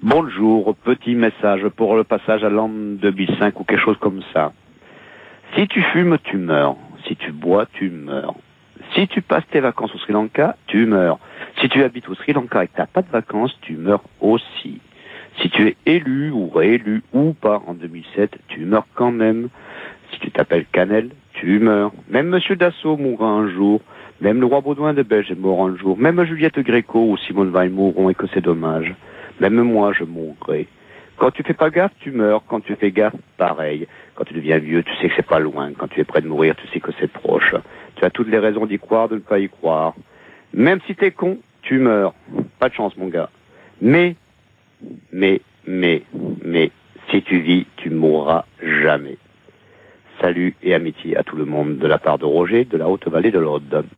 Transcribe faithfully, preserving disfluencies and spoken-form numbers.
Bonjour, petit message pour le passage à l'an deux mille cinq ou quelque chose comme ça. Si tu fumes, tu meurs. Si tu bois, tu meurs. Si tu passes tes vacances au Sri Lanka, tu meurs. Si tu habites au Sri Lanka et que tu n'as pas de vacances, tu meurs aussi. Si tu es élu ou réélu ou pas en deux mille sept, tu meurs quand même. Si tu t'appelles Canel, tu meurs. Même Monsieur Dassault mourra un jour. Même le roi Baudouin de Belge est mort un jour. Même Juliette Gréco ou Simone Veil mourront et que c'est dommage. Même moi, je mourrai. Quand tu fais pas gaffe, tu meurs. Quand tu fais gaffe, pareil. Quand tu deviens vieux, tu sais que c'est pas loin. Quand tu es près de mourir, tu sais que c'est proche. Tu as toutes les raisons d'y croire, de ne pas y croire. Même si t'es con, tu meurs. Pas de chance, mon gars. Mais, mais, mais, mais, si tu vis, tu mourras jamais. Salut et amitié à tout le monde de la part de Roger de la Haute-Vallée de l'Aude.